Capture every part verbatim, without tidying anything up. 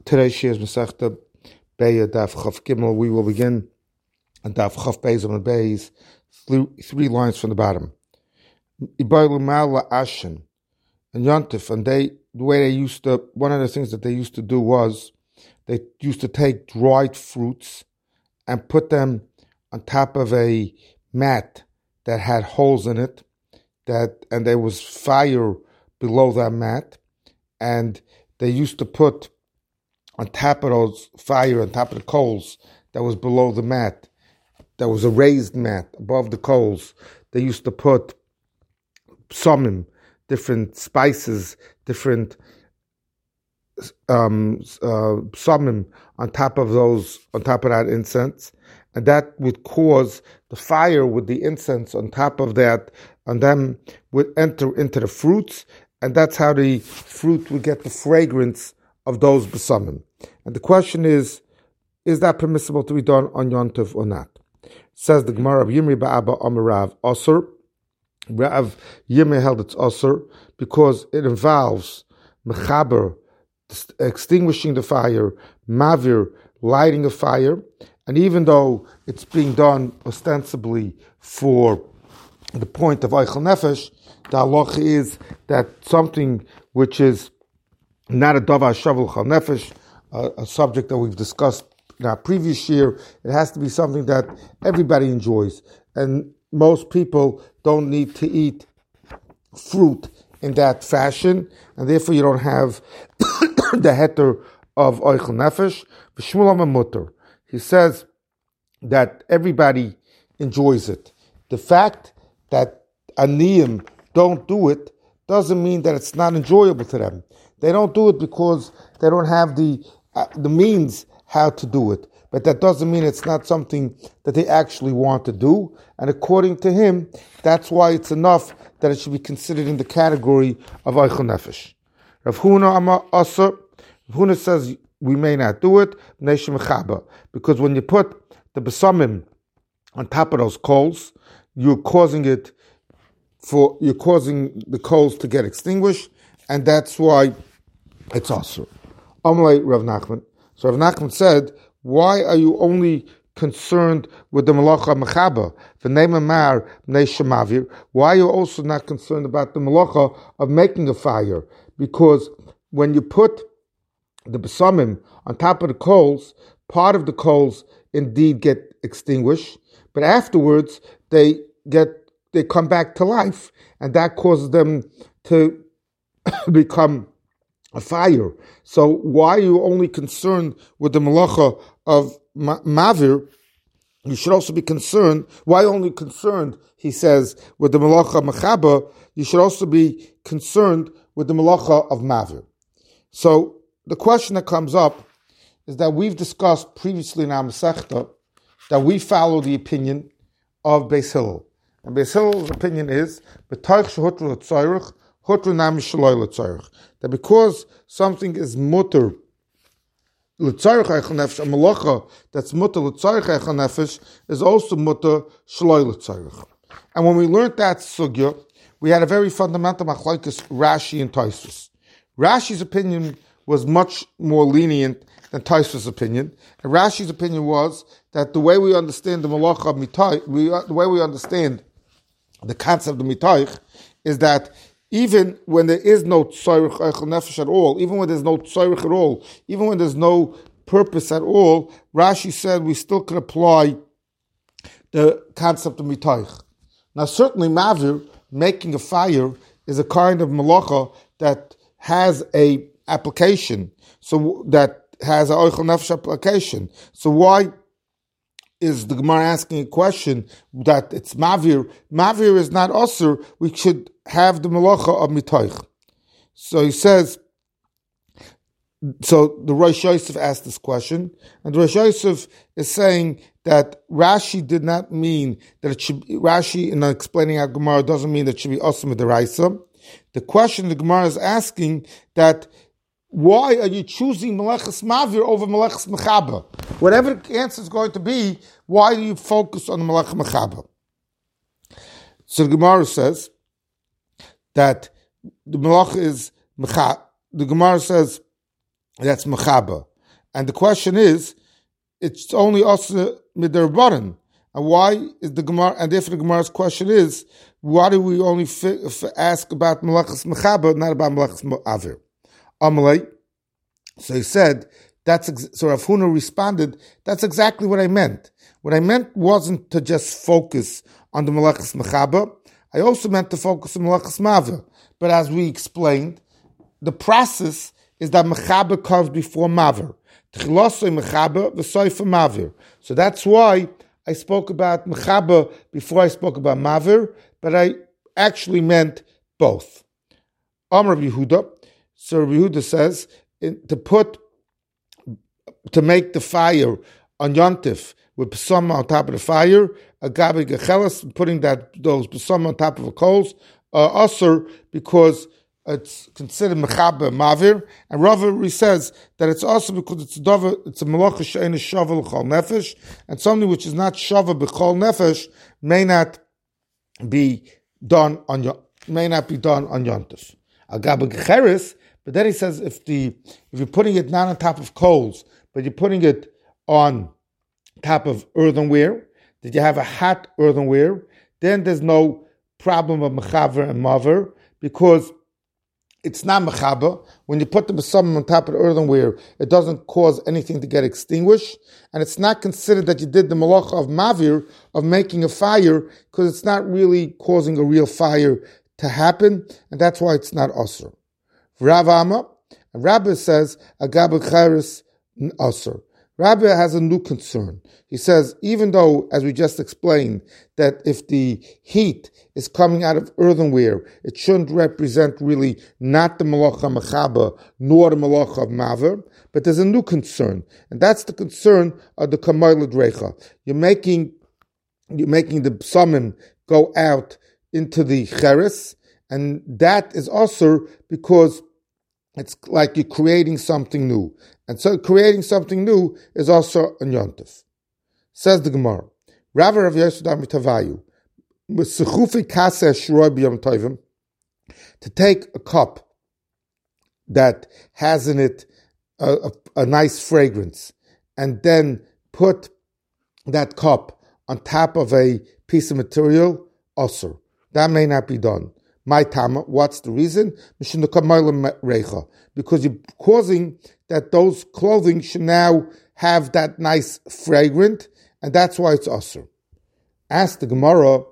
Today's shir is Masechta Beya Daf Chaf Gimel. We will begin on Daf Chaf Beis on the Beis, three lines from the bottom. Ibaylu Mala Ashen and Yontif, and they the way they used to. One of the things that they used to do was they used to take dried fruits and put them on top of a mat that had holes in it. That and there was fire below that mat, and they used to put on top of those fire, on top of the coals that was below the mat, that was a raised mat above the coals. They used to put samim, different spices, different um, uh, samim on top of those, on top of that incense, and that would cause the fire with the incense on top of that, and then would enter into the fruits. And that's how the fruit would get the fragrance of those besamim. And the question is, is that permissible to be done on Yom Tov or not? Says the Gemara of Yimri Ba'aba Amarav Osir. Rav Yimri held it's Osir because it involves mechaber, extinguishing the fire, mavir, lighting a fire. And even though it's being done ostensibly for the point of Eichel Nefesh, the halacha is that something which is not a davar shavel chal nefesh, a, a subject that we've discussed in our previous year, it has to be something that everybody enjoys. And most people don't need to eat fruit in that fashion, and therefore you don't have the heter of Eichel Nefesh. V'shmuel mutter. He says that everybody enjoys it. The fact that aniyim don't do it doesn't mean that it's not enjoyable to them. They don't do it because they don't have the uh, the means how to do it. But that doesn't mean it's not something that they actually want to do. And according to him, that's why it's enough that it should be considered in the category of Eichel Nefesh. Rav Huna Amar Asar, Rav Huna says we may not do it, because when you put the besamim on top of those coals, you're causing it For you're causing the coals to get extinguished, and that's why it's also. Amalei Rav Nachman. So Rav Nachman said, "Why are you only concerned with the malacha mechaba? V'nei mar bnei shemavir. Why are you also not concerned about the malacha of making a fire? Because when you put the besamim on top of the coals, part of the coals indeed get extinguished, but afterwards they get they come back to life, and that causes them to become a fire. So why are you only concerned with the malacha of ma- mavir? You should also be concerned, why only concerned, he says, with the malacha mechaba, you should also be concerned with the malacha of mavir. So the question that comes up is that we've discussed previously in our Masechta that we follow the opinion of Beis Hillel. And Beis Hillel's opinion is that because something is mutter l'tzarich eichel nefesh, a malacha that's mutter l'tzarich eichel nefesh is also mutter shloi l'tzarich. And when we learned that sugya, we had a very fundamental machlokes Rashi and Tosfos. Rashi's opinion was much more lenient than Tosfos' opinion, and Rashi's opinion was that the way we understand the malacha of mitay, we, the way we understand the concept of mitaych is that even when there is no tzorich eichel nefesh at all, even when there's no tzorich at all, even when there's no purpose at all, Rashi said we still could apply the concept of mitaych. Now certainly mavir, making a fire, is a kind of malacha that has a application, so that has a eichel nefesh application. So why is the Gemara asking a question that it's mavir? Mavir is not osir. We should have the malacha of mitaych. So he says. So the Rosh Yosef asked this question, and the Rosh Yosef is saying that Rashi did not mean that it should. Rashi, in explaining our Gemara, doesn't mean that it should be osir midaraisa. The question the Gemara is asking that. Why are you choosing Melechas Mavir over Melechas Mechaba? Whatever the answer is going to be, why do you focus on the Melech Mechaba? So the Gemara says that the Melech is Mecha. The Gemara says that's Mechaba. And the question is, it's only Asa Midarbaran. And why is the Gemara, and if the Gemara's question is, why do we only f- f- ask about Malachas Mechaba, not about Malachas Avir? Amalei. So he said, that's, ex- so Rav Huna responded, that's exactly what I meant. What I meant wasn't to just focus on the Malachas Mechaba. I also meant to focus on Malachas Mavir. But as we explained, the process is that Mechaba comes before Mavir. So that's why I spoke about Mechaba before I spoke about Mavir, but I actually meant both. Amar Yehuda. So Yehuda says in, to put to make the fire on Yontif with Pesama on top of the fire, a Gabi Gechelas, putting that those Pesama on top of the coals, uh, Asur, because it's considered Mechaba Mavir, and Rava says that it's also because it's a it's a Malacha she'ein shava l'chol nefesh, and something which is not shava b'chol nefesh may not be done on may not be done on Yontif. Agab Gecheres, but then he says if the if you're putting it not on top of coals, but you're putting it on top of earthenware, that you have a hot earthenware, then there's no problem of Mechaver and Maver, because it's not Mechaba. When you put the Besamim on top of the earthenware, it doesn't cause anything to get extinguished. And it's not considered that you did the Malacha of Mavir, of making a fire, because it's not really causing a real fire to happen. And that's why it's not Asr. Rav Amma, and Rabbi says, Agab Charis Asr. Rabbi has a new concern. He says, even though, as we just explained, that if the heat is coming out of earthenware, it shouldn't represent really not the Malacha Mechaba, nor the Malacha of Maver, but there's a new concern, and that's the concern of the Kamayla Dreicha. You're making, you're making the Psamim go out into the Cheres, and that is also because it's like you're creating something new. And so creating something new is also a Yontif. Says the Gemara, Rav Rav Yesod Amitavayu, to take a cup that has in it a, a, a nice fragrance, and then put that cup on top of a piece of material, osur. That may not be done. My tama, what's the reason? Because you're causing that those clothing should now have that nice fragrant, and that's why it's asur. Ask the Gemara,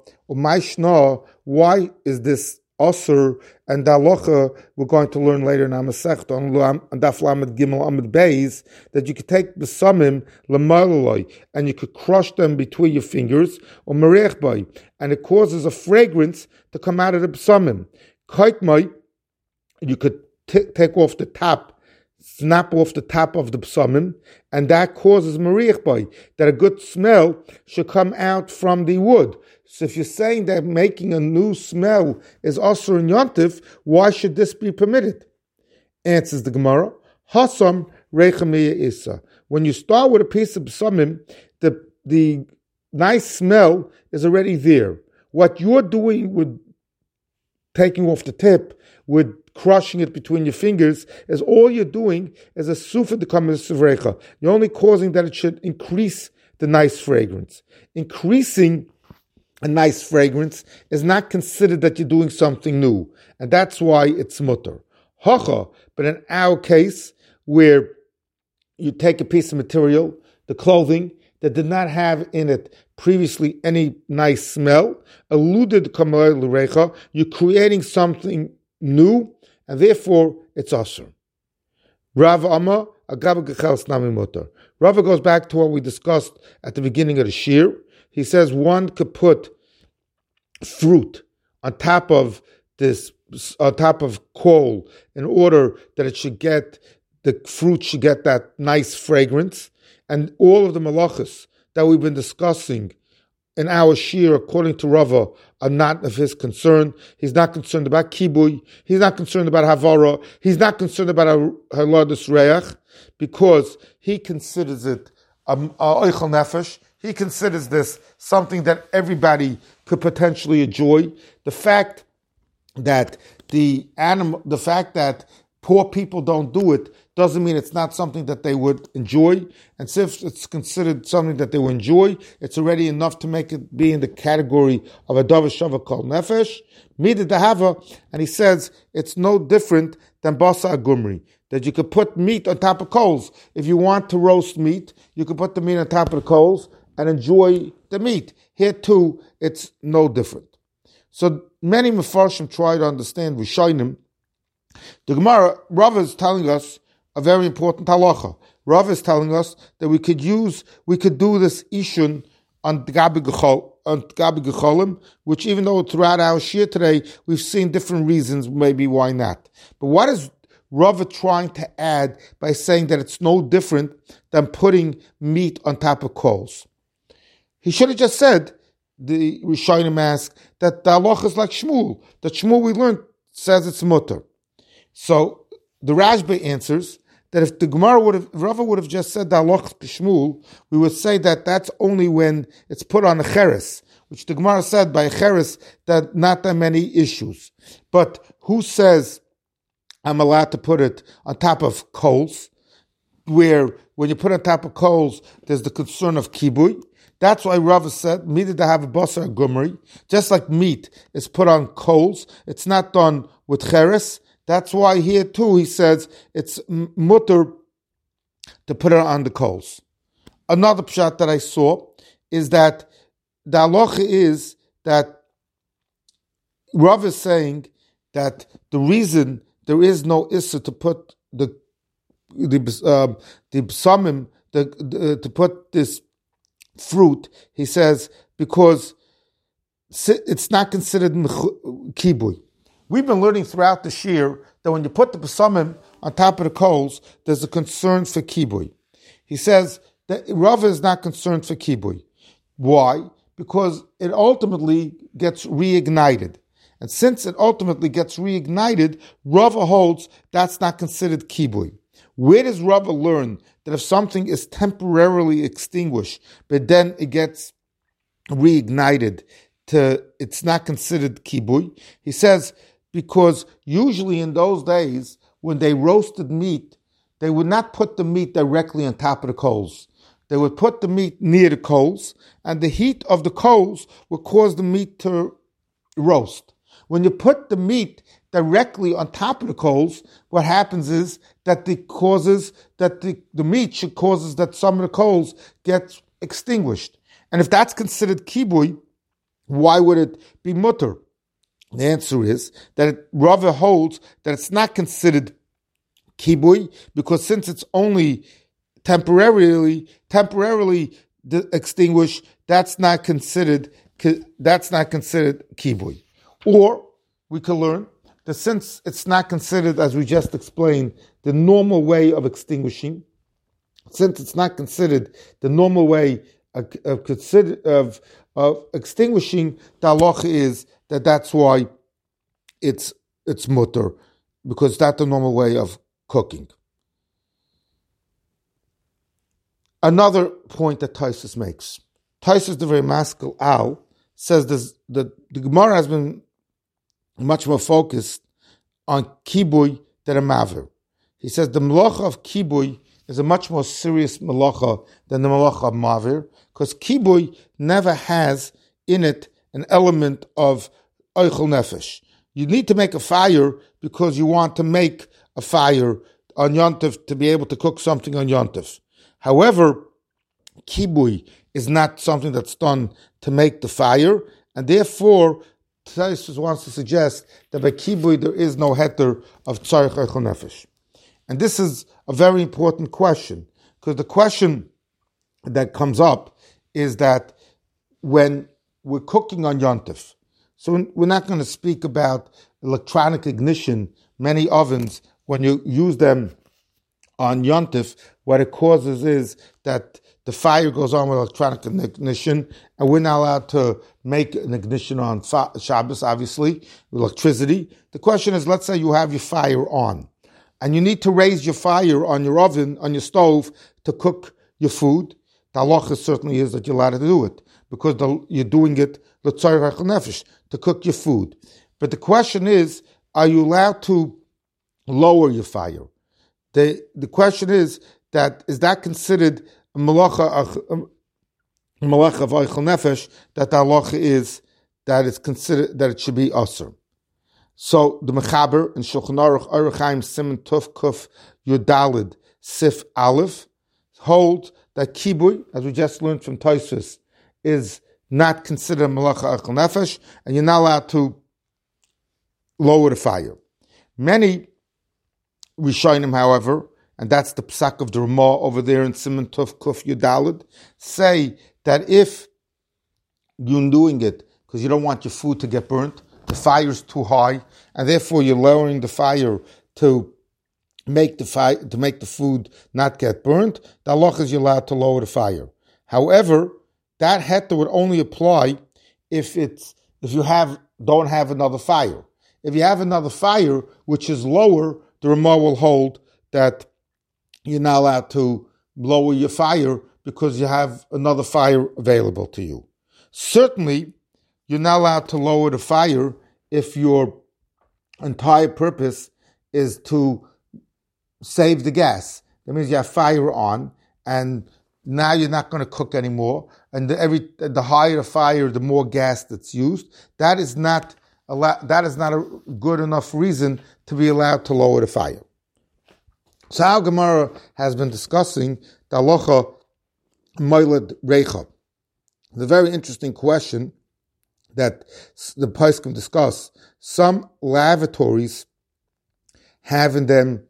why is this asur? And the halacha we're going to learn later in Amasechta on Daf Lamed Gimel Amud Beis, that you could take the samim l'malaloi and you could crush them between your fingers, or merech bay, and it causes a fragrance to come out of the samim. Kaitmai, you could t- take off the top, snap off the top of the psamim, and that causes merech bay, that a good smell should come out from the wood. So if you're saying that making a new smell is asur and yontif, why should this be permitted? Answers the Gemara, Hasam reichamiya isa. When you start with a piece of psamim, the the nice smell is already there. What you're doing with taking off the tip, with crushing it between your fingers, is all you're doing is a sufa to come as sevrecha. You're only causing that it should increase the nice fragrance. Increasing a nice fragrance is not considered that you're doing something new, and that's why it's mutter. Hacha, but in our case, where you take a piece of material, the clothing, that did not have in it previously any nice smell, alluded kamal l'recha, you're creating something new, and therefore it's asur. Rav Amma, agab gechels nami mutter. Rava goes back to what we discussed at the beginning of the shir. He says one could put fruit on top of this, on top of coal, in order that it should get, the fruit should get that nice fragrance. And all of the malachas that we've been discussing in our shir, according to Rava, are not of his concern. He's not concerned about kibui. He's not concerned about havara. He's not concerned about haladus reach, because he considers it a oichel nefesh. He considers this something that everybody could potentially enjoy. The fact that the animal, the fact that poor people don't do it, doesn't mean it's not something that they would enjoy. And since it's considered something that they would enjoy, it's already enough to make it be in the category of a davar shava kol nefesh. Mida dahava, and he says it's no different than basa agumri, that you could put meat on top of coals. If you want to roast meat, you could put the meat on top of the coals and enjoy the meat. Here too, it's no different. So many Mefarshim try to understand Rishonim. The Gemara, Rav is telling us a very important halacha. Rav is telling us that we could use, we could do this ishun on Gabi Gechol, on Gabi Gecholim, which even though throughout our shir today, we've seen different reasons, maybe why not. But what is Rav trying to add by saying that it's no different than putting meat on top of coals? He should have just said, the Rishonim ask, that the halacha is like Shmuel. That Shmuel we learned says it's mutter. So the Rashba answers that if the Gemara would have, if Rava would have just said the halacha Shmuel, we would say that that's only when it's put on a cheres, which the Gemara said by a cheres that not that many issues. But who says I'm allowed to put it on top of coals, where when you put it on top of coals, there's the concern of kibui. That's why Rava said, meat to have a basar gumri, just like meat is put on coals, it's not done with cheres. That's why here too he says it's mutter to put it on the coals. Another pshat that I saw is that the halacha is that Rav is saying that the reason there is no issa to put the the uh, the psamim, the, the to put this fruit, he says, because it's not considered kibui. We've been learning throughout the shir that when you put the psamim on top of the coals, there's a concern for kibui. He says that Rav is not concerned for kibui. Why? Because it ultimately gets reignited. And since it ultimately gets reignited, Rava holds that's not considered kibui. Where does Rava learn that if something is temporarily extinguished, but then it gets reignited, to it's not considered kibui? He says because usually in those days, when they roasted meat, they would not put the meat directly on top of the coals. They would put the meat near the coals, and the heat of the coals would cause the meat to roast. When you put the meat directly on top of the coals, what happens is that the causes that the, the meat should causes that some of the coals get extinguished. And if that's considered kibui, why would it be mutter? The answer is that it, Rava holds that it's not considered kibui, because since it's only temporarily temporarily extinguished, that's not considered that's not considered kibui. Or we can learn that since it's not considered, as we just explained, the normal way of extinguishing, since it's not considered the normal way of, of, consider, of, of extinguishing, the halacha is that that's why it's it's mutter, because that's the normal way of cooking. Another point that Taisus makes, Taisus the very maskil al says this, that the Gemara has been much more focused on kibui than a maver. He says the malacha of kibui is a much more serious malacha than the malacha of maver, because kibui never has in it an element of oichel nefesh. You need to make a fire because you want to make a fire on Yontif to be able to cook something on Yontif. However, kibui is not something that's done to make the fire, and therefore Taisus wants to suggest that by kibui there is no heter of tzarich oichel nefesh. And this is a very important question, because the question that comes up is that when we're cooking on Yontif, so we're not going to speak about electronic ignition. Many ovens, when you use them on Yontif, what it causes is that the fire goes on with electronic ignition, and we're not allowed to make an ignition on Shabbos, obviously, with electricity. The question is, let's say you have your fire on, and you need to raise your fire on your oven, on your stove, to cook your food. The halacha certainly is that you're allowed to do it, because the, you're doing it l'tzarich oichel nefesh, to cook your food. But the question is, are you allowed to lower your fire? the the question is that is that considered a malacha a malacha of oichel nefesh, that the halacha is that it's considered that it should be asur. So the Mechaber in Shulchan Aruch Orach Chaim Siman Tuf Kuf Yudalid Sif Aleph hold that kibui, as we just learned from Tosfos, is not considered malacha oichel nefesh, and you're not allowed to lower the fire. Many Rishonim, however, and that's the psak of the Ramah over there in Siman Tuf Kuf Yudalid, say that if you're doing it because you don't want your food to get burnt, the fire is too high, and therefore you're lowering the fire to make the fire to make the food not get burnt, the halacha is you're allowed to lower the fire. However, that heter would only apply if it's if you have don't have another fire. If you have another fire which is lower, the Ramah will hold that you're not allowed to lower your fire because you have another fire available to you. Certainly, you're not allowed to lower the fire if your entire purpose is to save the gas. That means you have fire on, and now you're not going to cook anymore. And the, every the higher the fire, the more gas that's used. That is not allow, that is not a good enough reason to be allowed to lower the fire. So our Gemara has been discussing the halacha moiled reicha. The very interesting question that the poskim discuss. Some lavatories have in them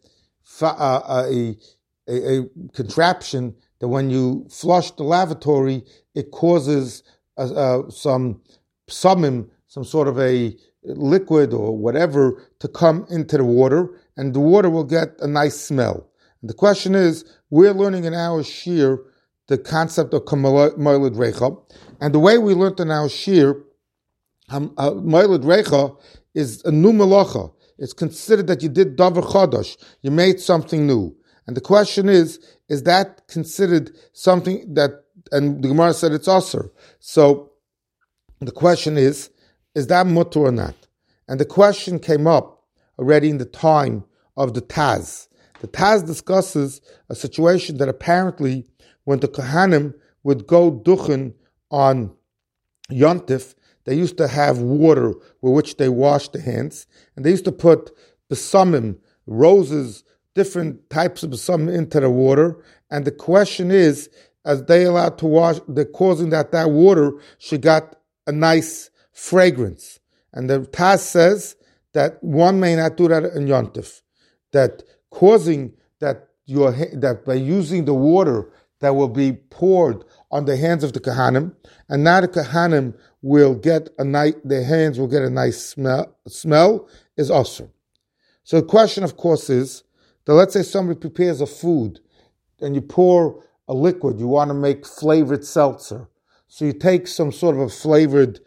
a, a, a, a contraption that when you flush the lavatory, it causes uh, uh, some psamim, some sort of a liquid or whatever, to come into the water, and the water will get a nice smell. And the question is, we're learning in our shir the concept of moiled reicha, and the way we learned in our shir, um, uh, moiled reicha is a new malacha. It's considered that you did davar chadash, you made something new. And the question is, is that considered something that, and the Gemara said it's asur. So the question is, is that mutter or not? And the question came up already in the time of the Taz. The Taz discusses a situation that apparently when the Kohanim would go duchen on Yontif, they used to have water with which they washed their hands, and they used to put besamim, roses, different types of besamim into the water. And the question is, as they allowed to wash, they're causing that that water should get a nice fragrance. And the Taz says that one may not do that in Yontif, that causing that your that by using the water that will be poured on the hands of the Kohanim, and now the Kohanim will get a nice, their hands will get a nice smell, smell is asur. So the question, of course, is that let's say somebody prepares a food and you pour a liquid, you want to make flavored seltzer. So you take some sort of a flavored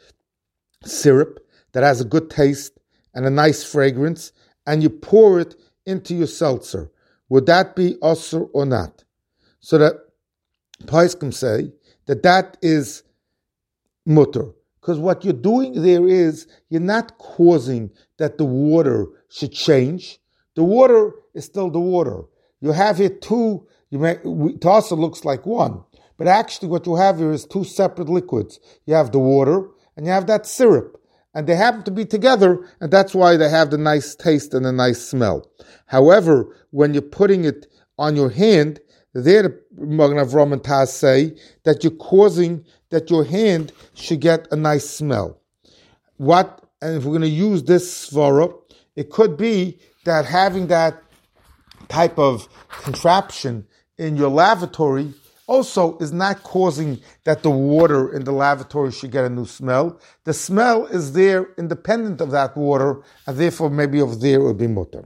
syrup that has a good taste and a nice fragrance, and you pour it into your seltzer. Would that be asur or not? So that poskim say that that is mutter, because what you're doing there is you're not causing that the water should change. The water is still the water. You have here two. You may to us it looks like one, but actually what you have here is two separate liquids. You have the water and you have that syrup, and they happen to be together, and that's why they have the nice taste and the nice smell. However, when you're putting it on your hand, there the Magen Avraham and Taz say that you're causing that your hand should get a nice smell. What, and if we're going to use this svara, it could be that having that type of contraption in your lavatory also is not causing that the water in the lavatory should get a new smell. The smell is there independent of that water, and therefore maybe over there it would be mutter.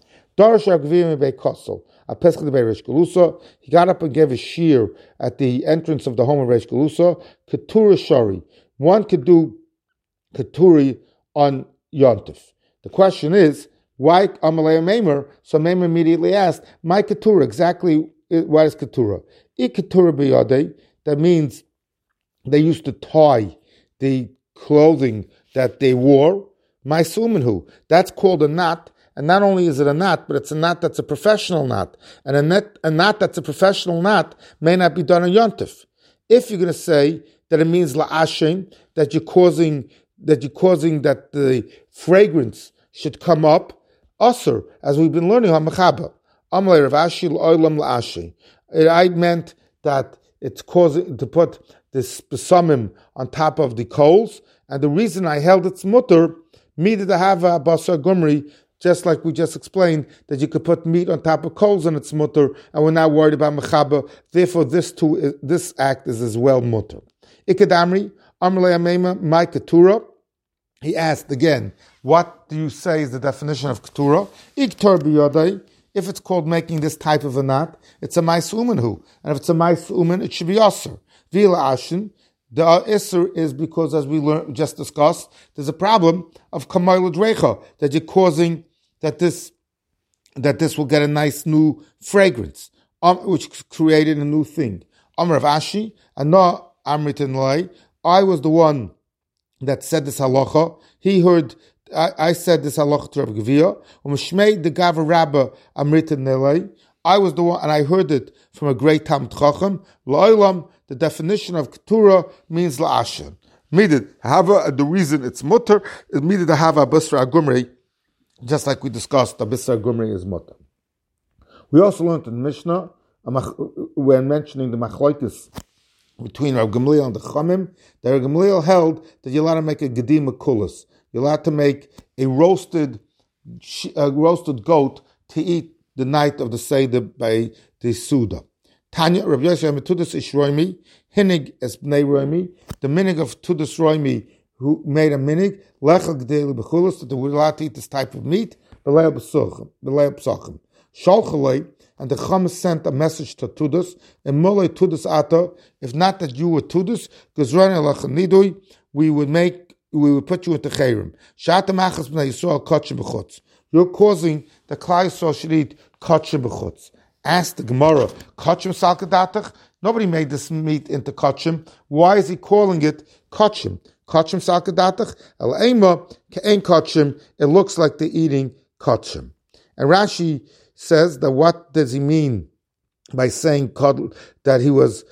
He got up and gave a shear at the entrance of the home of Reish Galusa. Ketura Shari. One could do Keturi on Yontif. The question is, why Amalei Meimer? So Meimer immediately asked, my Ketura, exactly what is Ketura? Ik Ketura B'yadei, that means they used to tie the clothing that they wore. My Sumanhu, that's called a knot, And not only is it a knot, but it's a knot that's a professional knot. And a, net, a knot that's a professional knot may not be done on Yontif. If you're going to say that it means la'ashin, that you're causing that you're causing that the fragrance should come up, asur, as we've been learning on Mechaba. Amalei Rav Ashi l'olam la'ashi. I meant that it's causing to put this besamim on top of the coals, and the reason I held its mutter, mida dehava basar gumri, just like we just explained, that you could put meat on top of coals and it's mutter, and we're not worried about mechaba. Therefore, this too, is, this act is as well mutter. Ikadamri, Amrle Amema, my ketura. He asked again, what do you say is the definition of ketura? Iktar biyadai. If it's called making this type of a knot, it's a mais umenhu. And if it's a mais umen, it should be aser. Vila ashin, the iser is because, as we learned, just discussed, there's a problem of kamayla drecha, that you're causing that this that this will get a nice new fragrance, um, which created a new thing. Amr of Ashi, and no Amritin Lai, I was the one that said this halacha. He heard, I, I said this halacha to Rabbi Gavia. Umeshmei the Gava Rabba Amritin Lai. I was the one, and I heard it from a great Talmid Chacham. La'olam, the definition of ketura means la'ashen. Midid hava, the reason it's mutter is midid hava basra agumri, just like we discussed, the basra agumri is mutter. We also learned in the Mishnah, when mentioning the machlokes between Rav Gamliel and the Chamim, that Rav Gamliel held that you're allowed to make a gedima kulas. You're allowed to make a roasted, a roasted goat to eat the night of the Seder by the Suda. Tanya, Rav Yosef Metudus Ish Roimi, Hinig es Bnei Roimi, the minig of Tudus Roimi, who made a minig, Lechel Gdei B'chulas, that they were allowed to eat this type of meat, B'lei B'sachim. Shalchalei, and the Chum sent a message to Tudus, and Molei Tudus Ata, if not that you were Tudus, Gazran Elachanidui, we would make, we would put you into Chayrim. Shata Machas B'nei Yisrael Kotche B'chutz. You're causing the Klai Yisrael should eat Kotche B'chutz. Ask the Gemara, Kotchem Salkadatach? Nobody made this meat into Kotchem. Why is he calling it Kotchem? Kotchem Salkadatach? El Ema Ke'en Kotchem. It looks like they're eating Kotchem. And Rashi says that what does he mean by saying that he was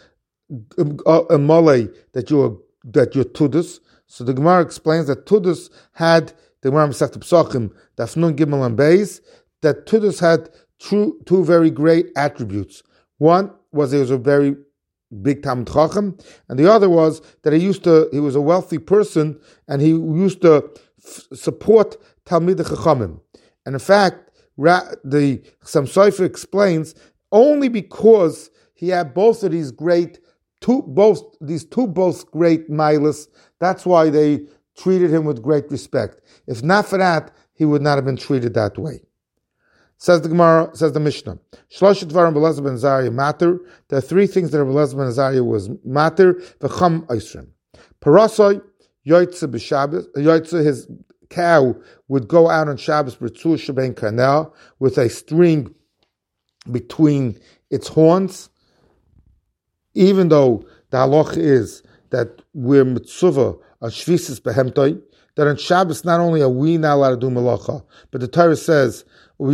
a mole, that you were that you're Tudus? So the Gemara explains that Tudus had, the Gemara Masechet Pesachim, Dafnun Gimel and Beis, that Tudus had two, two very great attributes. One was he was a very big Talmid Chacham, and the other was that he used to he was a wealthy person, and he used to f- support Talmidei Chachamim. And in fact, the Chassam Sofer explains only because he had both of these great two both these two both great milas, that's why they treated him with great respect. If not for that, he would not have been treated that way. Says the Gemara, says the Mishnah. Shloshet dvarim b'Elazar ben Azariah matter. There are three things that Elazar ben Azariah was matter. V'cham oisrim. Parasoi yoytze b'Shabbos. Yoytze, his cow would go out on Shabbos b'tzur shebein kanel with a string between its horns. Even though the halach is that we're mitzuva on shvisis behemtoi, that on Shabbos not only are we not allowed to do malacha, but the Torah says, and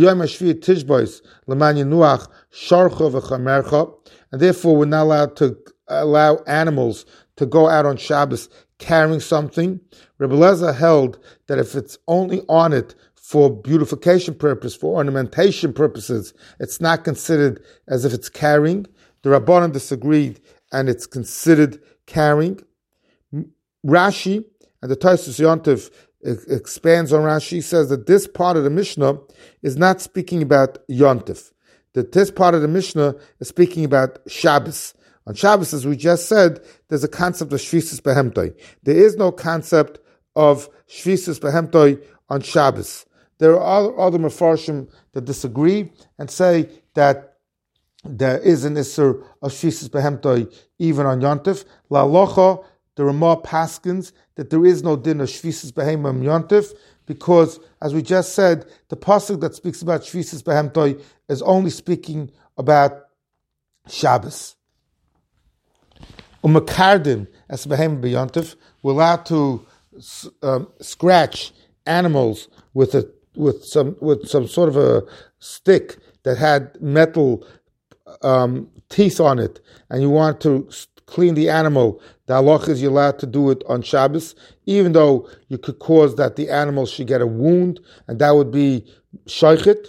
therefore we're not allowed to allow animals to go out on Shabbos carrying something. Rebbe Elazar held that if it's only on it for beautification purpose, for ornamentation purposes, it's not considered as if it's carrying. The Rabbanan disagreed, and it's considered carrying. Rashi and the Tosfos Yontif expands on Rashi, says that this part of the Mishnah is not speaking about Yontif. That this part of the Mishnah is speaking about Shabbos. On Shabbos, as we just said, there's a concept of Shvisus Behemtoi. There is no concept of Shvisus Behemtoi on Shabbos. There are other, other Mefarshim that disagree and say that there is an Isser of Shvisus Behemtoi even on Yontif. La Locha, there are more paskins that there is no din of Shvisus Behemtoi Yontif, because, as we just said, the pasuk that speaks about Shvisus Behemtoi is only speaking about Shabbos. Umakardim as Behem B'Yontif, we're allowed to um, scratch animals with a with some with some sort of a stick that had metal um, teeth on it, and you want to clean the animal, the halach is you're allowed to do it on Shabbos, even though you could cause that the animal should get a wound, and that would be shaychit.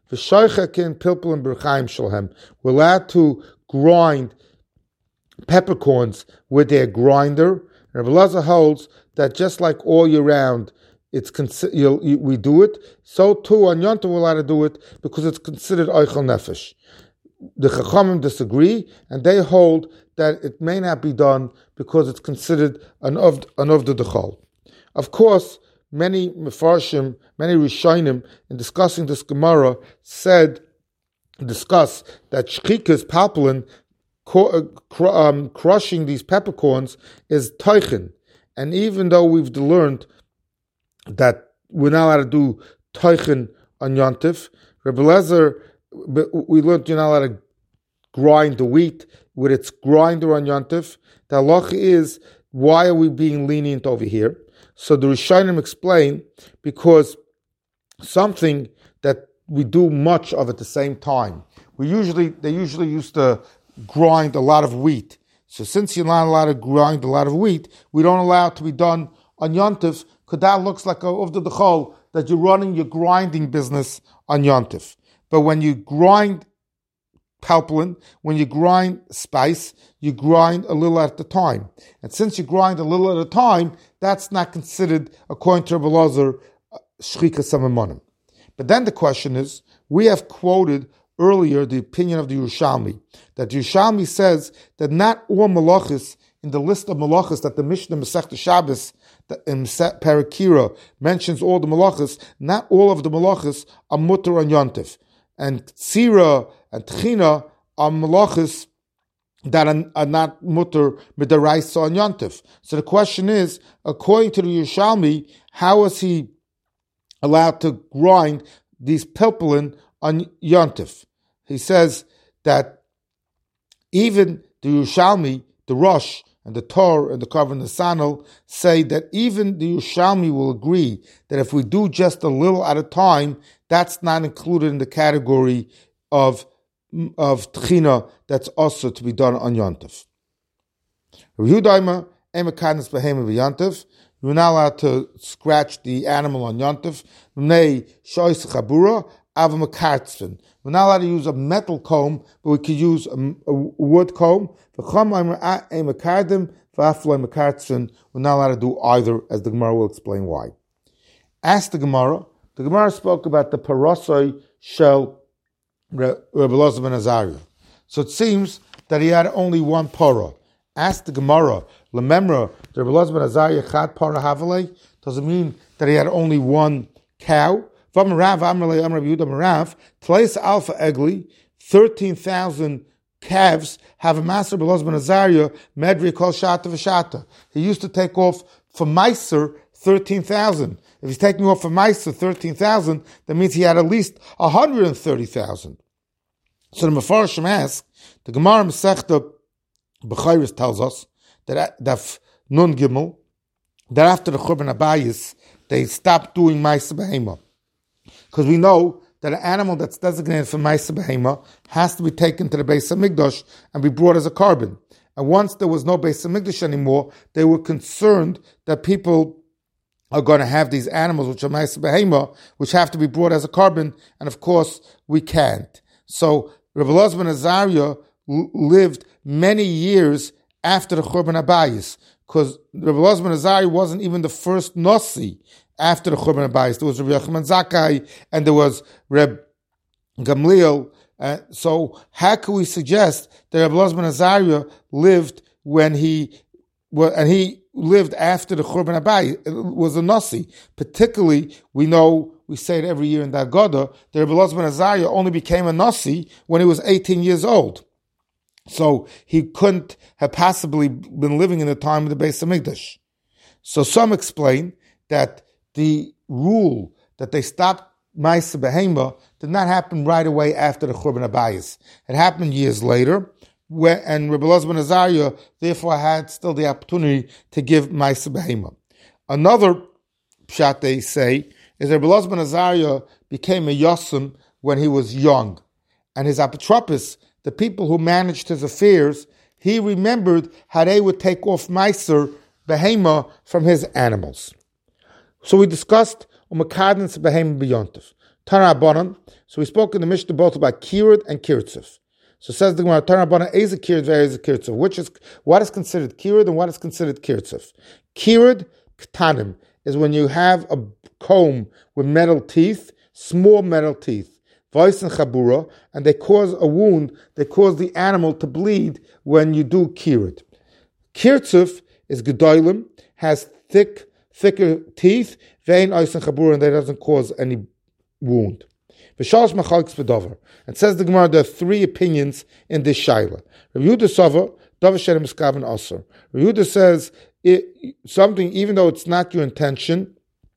We're allowed to grind peppercorns with their grinder. Rabbi Elazar holds that just like all year round, it's consi- you, you, we do it. So too on Yom Tov we're allowed to do it because it's considered oichel nefesh. The Chachamim disagree, and they hold that it may not be done because it's considered an of an of the dechol. Of course, many mefarshim, many rishonim, in discussing this Gemara, said discuss that shchikas palpulin, um, crushing these peppercorns, is toichin, and even though we've learned that we're not allowed to do toichin on Yontif, Rebbe Elazar, we learned you're not allowed to grind the wheat with its grinder on Yontif. The halacha is, why are we being lenient over here? So the Rishonim explain, because something that we do much of at the same time. We usually, they usually used to grind a lot of wheat. So since you're not allowed to grind a lot of wheat, we don't allow it to be done on Yontif, because that looks like a of the dechol, that you're running your grinding business on Yontif. But when you grind palpulin, when you grind spice, you grind a little at a time. And since you grind a little at a time, that's not considered, according to Rebbe Elazar, shchika samamonim. But then the question is, we have quoted earlier the opinion of the Yerushalmi, that the Yerushalmi says that not all malachis in the list of malachis that the Mishnah Masechta Shabbos in Parakira mentions all the malachis, not all of the malachis are mutter on Yontif. And Tzira and Tchina are malachis that are, are not mutter midaraisa on Yontif. So the question is, according to the Yerushalmi, how is he allowed to grind these pilpulin on Yontif? He says that even the Yerushalmi, the Rosh, and the Torah and the Kav and the Sanel say that even the Yerushalmi will agree that if we do just a little at a time, that's not included in the category of of Tchina that's also to be done on Yontif. You're not allowed to scratch the animal on Yontif. We're not allowed to use a metal comb, but we could use a, a wood comb. We're not allowed to do either, as the Gemara will explain why. Ask the Gemara. The Gemara spoke about the parasoi shel Rebbe Elazar ben Azariah. So it seems that he had only one para. Ask the Gemara. Lememra, the Rebbe Elazar ben Azariah chad para havale. Does it mean that he had only one cow? V'amarav amrle amrav Yehuda marav tleis alpha egli, thirteen thousand calves have a master Rebbe Elazar ben Azariah medri kol shata v'shata. He used to take off for meiser thirteen thousand. If he's taking off for meiser thirteen thousand, that means he had at least one hundred thirty thousand. So the Mefarshim ask, the Gemara Masechta B'chayris tells us that that Nun Gimel, that after the Churban Abayis, they stopped doing meiser behema. Because we know that an animal that's designated for meiser behema has to be taken to the Beis HaMikdash and be brought as a carbon. And once there was no Beis HaMikdash anymore, they were concerned that people are going to have these animals, which are meiser behema, which have to be brought as a carbon, and of course, we can't. So, Rebbe Elazar ben Azariah lived many years after the Churban Abayis, because Rebbe Elazar ben Azariah wasn't even the first Nasi after the Churban Abayis. There was Rebbe Yochanan Zakkai, and there was Rebbe Gamliel. Uh, so how can we suggest that Rebbe Elazar ben Azariah lived when he, well, and he lived after the Churban Abayis, was a Nasi? Particularly, we know, we say it every year in the Haggadah, that Rebbe Elazar ben Azariah only became a Nasi when he was eighteen years old. So he couldn't have possibly been living in the time of the Beis HaMikdash. So some explain that the rule that they stopped meiser behema did not happen right away after the Churban Abayis. It happened years later, where, and Rebbe Elazar ben Azariah therefore had still the opportunity to give meiser behema. Another pshat they say is that Rabbi Elazar ben Azariah became a Yosem when he was young. And his apotropos, the people who managed his affairs, he remembered how they would take off Meiser, Behema, from his animals. So we discussed Umakadens Behema B'Yontif. Tana Abanan. So we spoke in the Mishnah both about Kirid and Kirtzif. So says the Gemara, Tana Abanan, is a Kirid, is a Kirtzif. Which is, what is considered Kirid and what is considered Kirtzif? Kirid, Ktanim, is when you have a comb with metal teeth, small metal teeth, Vais and Chabura, and they cause a wound, they cause the animal to bleed when you do Kirid. Kirtzif is Gedolim, has thick, thicker teeth, Vein, Vais and Chabura, and that doesn't cause any wound. V'shalosh machalekes v'dover. And says the Gemara, there are three opinions in this shaila. Rabbi Yehuda Sover, Dover Shem Miskaven Aser. Rabbi Yehuda says it, something, even though it's not your intention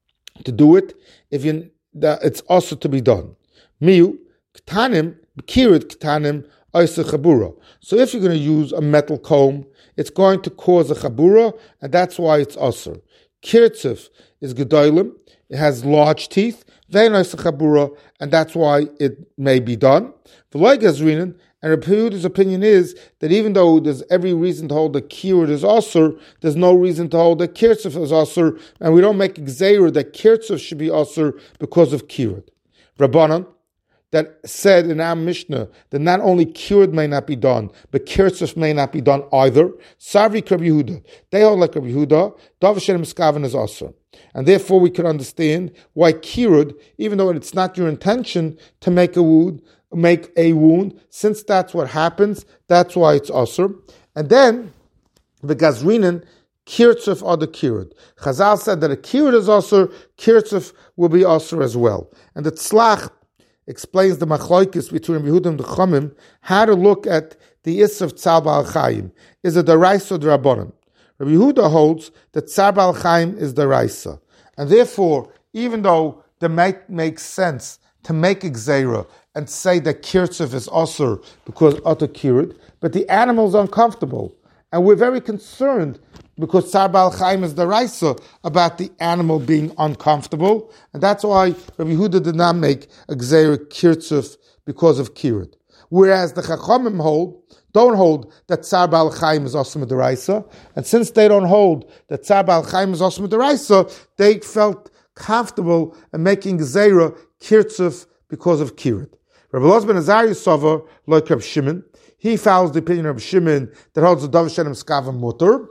to do it, if you that it's also to be done. Miu ktanim kirid ktanim oisa chabura. So if you're going to use a metal comb, it's going to cause a chabura, and that's why it's aser. Kirtzif is gedolim. It has large teeth. Vein oisa chabura, and that's why it may be done. V'loy gazrinin. And Rabbi Yehuda's opinion is that even though there's every reason to hold that kirid is asur, there's no reason to hold that kirtzif is asur, and we don't make gzeira that kirtzif should be asur because of kirid. Rabbanan, that said in our Mishnah that not only kirid may not be done, but kirtzif may not be done either. Savri Rabbi Yehuda, they hold like Rabbi Yehuda, Davar Shem Miskaven is asur. And therefore we could understand why kirid, even though it's not your intention to make a wound, make a wound, since that's what happens, that's why it's asur. And then the gazrinin, kirtzuf are the kirid. Chazal said that a kirid is asur, kirtzuf will be asur as well. And the tzlach explains the machlokes between Yehuda and the Chomim, how to look at the is of Tzar Ba'al Chaim. Is it the Raisa or the Rabbanim? Rabbi Yehuda holds that Tzar Ba'al Chaim is the Raisa. And therefore, even though the might make sense to make a gzeira and say that kirtzif is asur because utter kirid, but the animal's uncomfortable. And we're very concerned because Tzar Ba'al Chaim is the Raisa about the animal being uncomfortable. And that's why Rabbi Yehuda did not make a gzeira kirtzif because of kirid. Whereas the Chachamim hold, don't hold that Tzar Ba'al Chaim is asur the Raisa. And since they don't hold that Tzar Ba'al Chaim is asur the Raisa, they felt comfortable in making gzeira kirtzif because of kirid. Rabbi Elazar ben Azariah Sover, like Rabbi Shimon, he follows the opinion of Rabbi Shimon that holds the Davar Shem Miskaven mutter,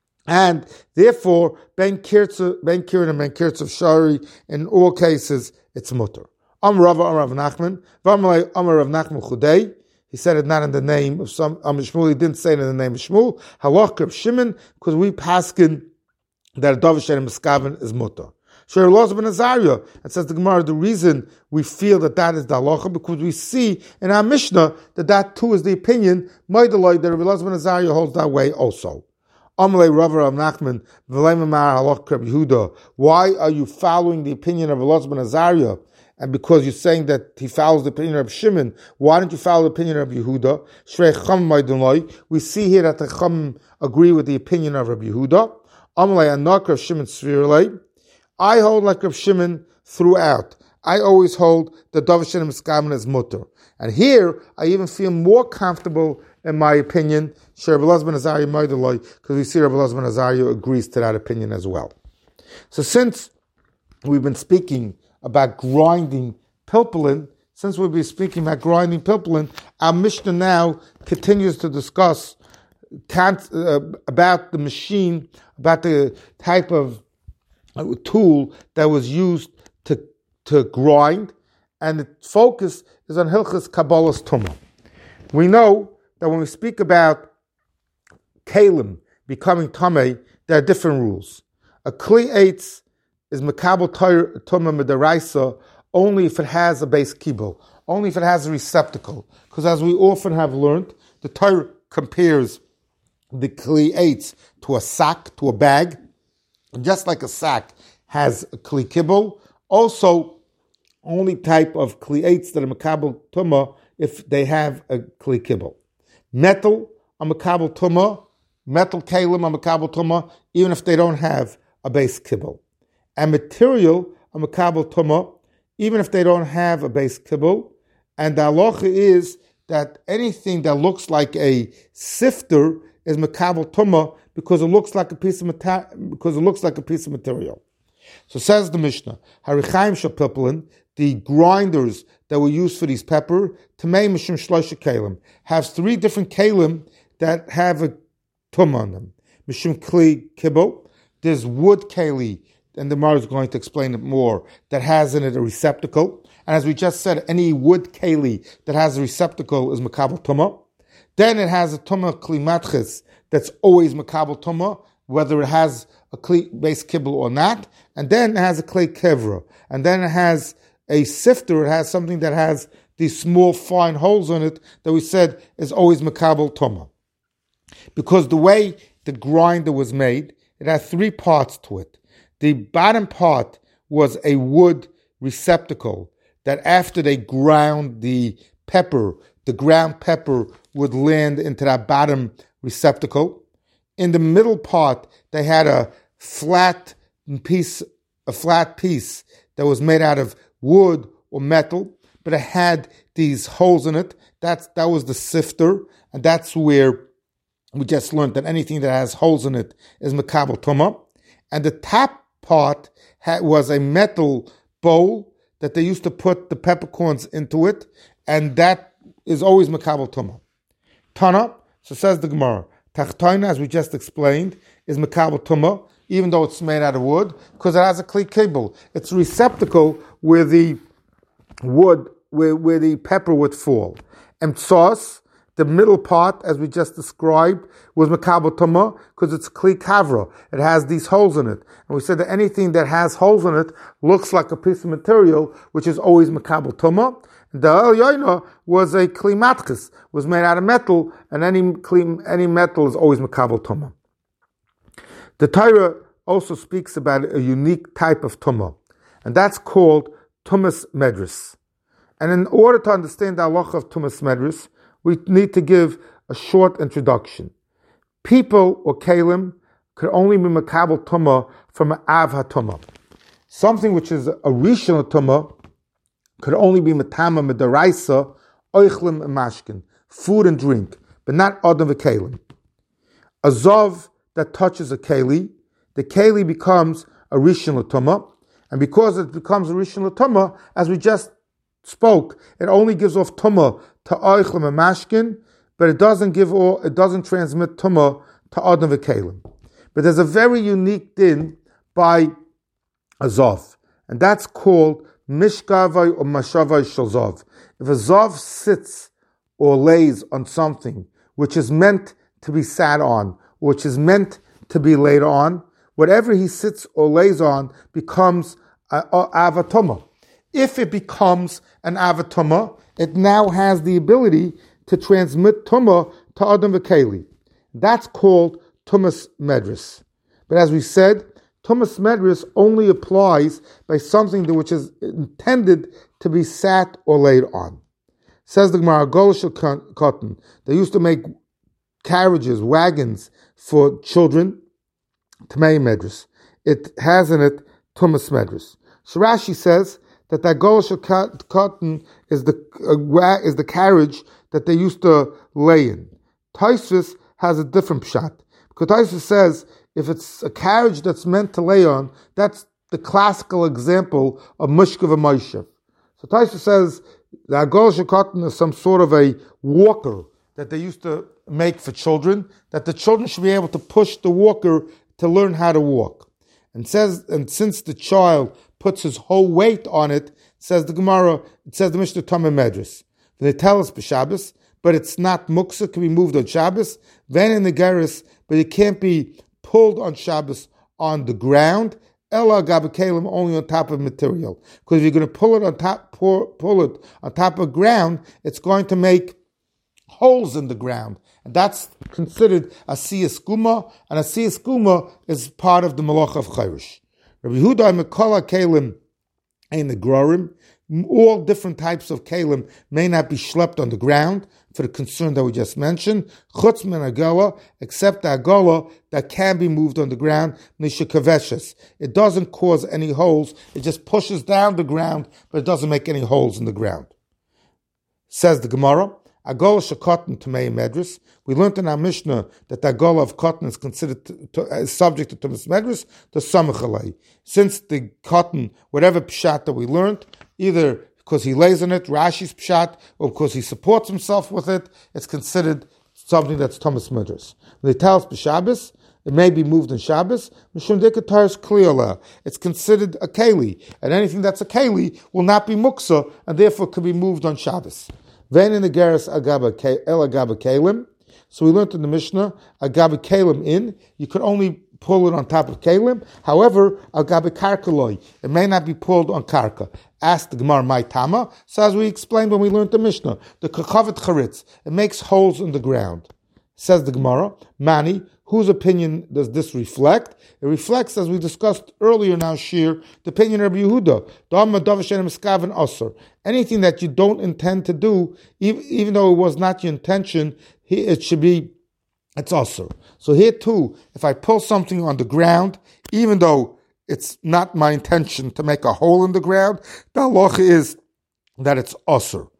and therefore ben kirtzif, ben kirid and ben kirtzif shari, in all cases it's mutter. Amar Rava, Amar Rav Nachman, V'amalei Amar Rav Nachman Chudei. He said it not in the name of some Amar Shmuel. He didn't say it in the name of Shmuel. Halach Rabbi Shimon, because we paskin that a Davar Shem Miskaven is mutter. Shir Elazar ben Azariah, and says the Gemara, the reason we feel that that is the halacha, because we see in our Mishnah that that too is the opinion, Maidaloi, that Rabbi Elazar ben Azariah holds that way also. Amalei Rav Rav Nachman, V'lei Mamar Halach Rabbi Yehuda. Why are you following the opinion of Elazar ben Azariah? And because you're saying that he follows the opinion of Shimon, why don't you follow the opinion of Yehuda? Shrei Chum Maidaloi. We see here that the Chum agree with the opinion of Rabbi Yehuda. Amalei Anak Rav Shimon Svirlei. I hold like Rav Shimon throughout. I always hold the Davar Shem Miskaven as mutter. And here, I even feel more comfortable, in my opinion, Rabbi Elazar ben Azariah Maidaloi, because we see Rabbi Elazar ben Azariah agrees to that opinion as well. So since we've been speaking about grinding pilpulin, since we've been speaking about grinding pilpulin, our Mishnah now continues to discuss uh, about the machine, about the type of a tool that was used to to grind, and the focus is on Hilchas Kabbalas Tumah. We know that when we speak about Kalim becoming Tameh, there are different rules. A Kli Eitz is Mekabel Tumah Midaraisa only if it has a base kibble, only if it has a receptacle. Because as we often have learned, the Torah compares the Kli Eitz to a sack, to a bag. And just like a sack has a kli kibble, also only type of kli eitz that are makabel tumah if they have a kli kibble. Metal are makabel tumah, metal kalim are makabel tumah, even if they don't have a base kibble. And material a makabel tumah, even if they don't have a base kibble. And the halacha is that anything that looks like a sifter is makabel tumah because it looks like a piece of mata- because it looks like a piece of material. So says the Mishnah, Harichaim shapilpelin, the grinders that were used for these pepper, Tamei mishum shloisha kalim, has three different kalim that have a tumah on them. Mishum kli kibble, there's wood keli, and the Gemara is going to explain it more, that has in it a receptacle. And as we just said, any wood keli that has a receptacle is makabel tumah. Then it has a tumah kli matches that's always makabel tumah, whether it has a kli base kibble or not. And then it has a kli kevra. And then it has a sifter. It has something that has these small fine holes in it that we said is always makabel tumah. Because the way the grinder was made, it had three parts to it. The bottom part was a wood receptacle that after they ground the pepper, the ground pepper would land into that bottom receptacle. In the middle part, they had a flat piece, a flat piece that was made out of wood or metal, but it had these holes in it. That's that was the sifter, and that's where we just learned that anything that has holes in it is makabel tumah. And the top part had, was a metal bowl that they used to put the peppercorns into it, and that is always makabel tumah. Tana, so says the Gemara, Tachtoina, as we just explained, is makabel tumah, even though it's made out of wood, because it has a kli kibble. It's a receptacle where the wood, where, where the pepper would fall. And sauce, the middle part, as we just described, was makabel tumah because it's kli kavra. It has these holes in it. And we said that anything that has holes in it looks like a piece of material, which is always makabel tumah. The el yoina was a kli matchis, was made out of metal, and any kli, any metal is always makabel tumah. The Torah also speaks about a unique type of tumah, and that's called tumas medris. And in order to understand the halacha of tumas medris, we need to give a short introduction. People or kalim could only be makabel tumah from an av hatumah. Something which is a rishon tumah could only be matama medaraisa, oichlim and mashkin, food and drink, but not adam v'kalim. A zov that touches a keli, the keli becomes a rishon tumah, and because it becomes a rishon tumah, as we just spoke, it only gives off tumah to oichlim and mashkin, but it doesn't give all, it doesn't transmit tumah to adam v'kalim. But there's a very unique din by a zov, and that's called mishkavai or mashavai shel zov. If a zov sits or lays on something which is meant to be sat on, which is meant to be laid on, whatever he sits or lays on becomes a, a avatumah. If it becomes an avatumah, it now has the ability to transmit tumah to adam v'keli. That's called tumas medris. But as we said, tumas medris only applies by something which is intended to be sat or laid on. Says the Gemara, Golish cotton. They used to make carriages, wagons for children. Tamei medris. It has in it tumas medris. So Rashi says that that Golish cotton is the uh, is the carriage that they used to lay in. Tosfos has a different pshat. Because Tosfos says if it's a carriage that's meant to lay on, that's the classical example of mushka v'moshev. So Tosfos says that Golish cotton is some sort of a walker that they used to make for children, that the children should be able to push the walker to learn how to walk. And says, and since the child puts his whole weight on it, says the Gemara, it says the Mishnah Tamei Medris. They tell us b'Shabbos, but it's not muksa, it can be moved on Shabbos. Then in the Geras, but it can't be pulled on Shabbos on the ground. Ella gabakalim, only on top of material. Because if you're going to pull it on top, pull, pull it on top of ground, it's going to make holes in the ground. And that's considered a siyas guma, and a siyas guma is part of the malach of chayrish. Rabbi Huda Mekala Kalim in the Grorim, all different types of kalim may not be schlepped on the ground for the concern that we just mentioned, chutz min agola, except the agola that can be moved on the ground, nishakaveshes. It doesn't cause any holes, it just pushes down the ground, but it doesn't make any holes in the ground. Says the Gemara, agola shekotn tamei medris. We learned in our Mishnah that the agola of cotton is considered to, to, is subject to tumas medris, to samachalei. Since the cotton, whatever pshat that we learned, either because he lays on it, Rashi's pshat, or because he supports himself with it, it's considered something that's tumas medris. When they tell us b'Shabbos, it may be moved on Shabbos. It's considered a keli, and anything that's a keli will not be muksa, and therefore could be moved on Shabbos. Then in the Geras agaba el agaba kelim. So we learned in the Mishnah agaba kelim in. You could only pull it on top of kelim. However, agaba karkaloi, it may not be pulled on karka. Ask the Gemara my tama. So as we explained when we learned the Mishnah, the kakavet charitz, it makes holes in the ground. Says the Gemara, Mani, whose opinion does this reflect? It reflects, as we discussed earlier in our shir, the opinion of Rabbi Yehuda. Anything that you don't intend to do, even though it was not your intention, it should be, it's asur. So here too, if I pull something on the ground, even though it's not my intention to make a hole in the ground, the halacha is that it's asur.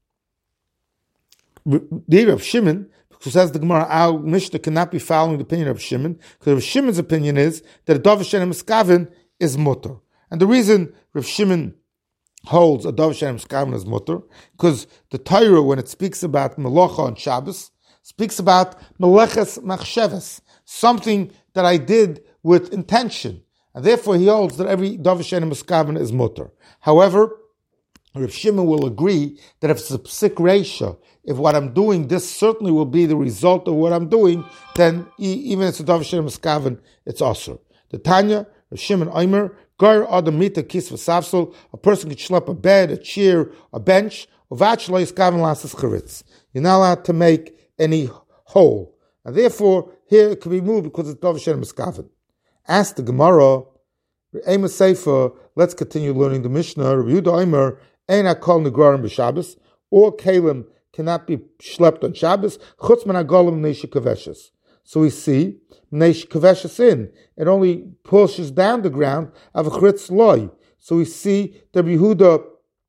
The of Shimon, who says the Gemara, our Mishnah cannot be following the opinion of Shimon, because Rav Shimon's opinion is that a Dov Shenem Miskaven is mutter. And the reason Rav Shimon holds a Dov Shenem Miskaven is mutter, because the Torah, when it speaks about Melacha on Shabbos, speaks about Meleches Machsheves, something that I did with intention. And therefore he holds that every Dov Shenem Miskaven is mutter. However, Rav Shimon will agree that if it's a psik reisha, if what I'm doing, this certainly will be the result of what I'm doing, then even if it's a Dov Shenem Miskaven, it's asur. The Tanya, Rav Shimon Omer, Gar Adam Mita Kis V'Safsel, a person could schlep a bed, a chair, a bench, Ovach Lo Yiskaven Lasses Charitz. You're not allowed to make any hole. And therefore, here it can be moved because it's Dov Shenem Miskaven. Ask the Gemara, Amos Sefer, let's continue learning the Mishnah. Rabbi Yehuda Omer, Ein HaKol Negrarim B'Shabbos, all kalim cannot be schlepped on Shabbos, chutz min hagolim neish kaveshes. So we see, neish kaveshes in, it only pushes down the ground of a chritz loy. So we see that Yehuda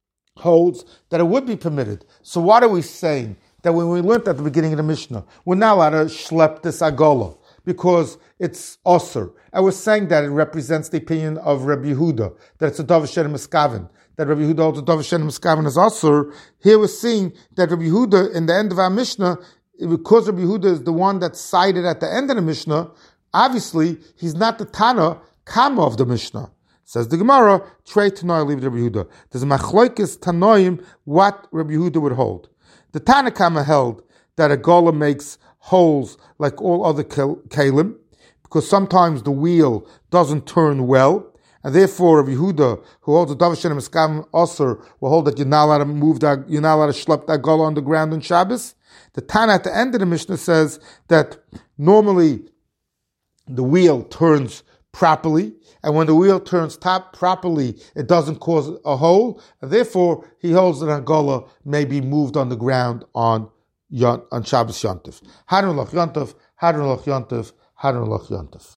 holds that it would be permitted. So what are we saying? That when we learned at the beginning of the Mishnah, we're not allowed to schlepp this agola, because it's osur. And we're saying that it represents the opinion of Rabbi Yehuda, that it's a Dov Shenem Miskaven, that Rabbi Yehuda holds a Dov Shenem Miskaven is osur. Here we're seeing that Rabbi Yehuda, in the end of our Mishnah, because Rabbi Yehuda is the one that's cited at the end of the Mishnah, obviously he's not the Tana Kama of the Mishnah. Says the Gemara, Trei Tanoi leave Rabbi Yehuda. There's a Machloikis Tanoim what Rabbi Yehuda would hold. The Tana Kama held that a gola makes holes like all other kalim, because sometimes the wheel doesn't turn well, and therefore Rabbi Yehuda, who holds a Dov Shenem Miskaven osur, will hold that you're not allowed to move that, you're not allowed to schlep that gola on the ground on Shabbos. The Tana at the end of the Mishnah says that normally the wheel turns properly, and when the wheel turns top properly, it doesn't cause a hole, and therefore he holds that a gola may be moved on the ground on on Shabbos Yontif. Hadron Lach Yontif, Hadron Lach Yontif, Hadron Lach Yontif.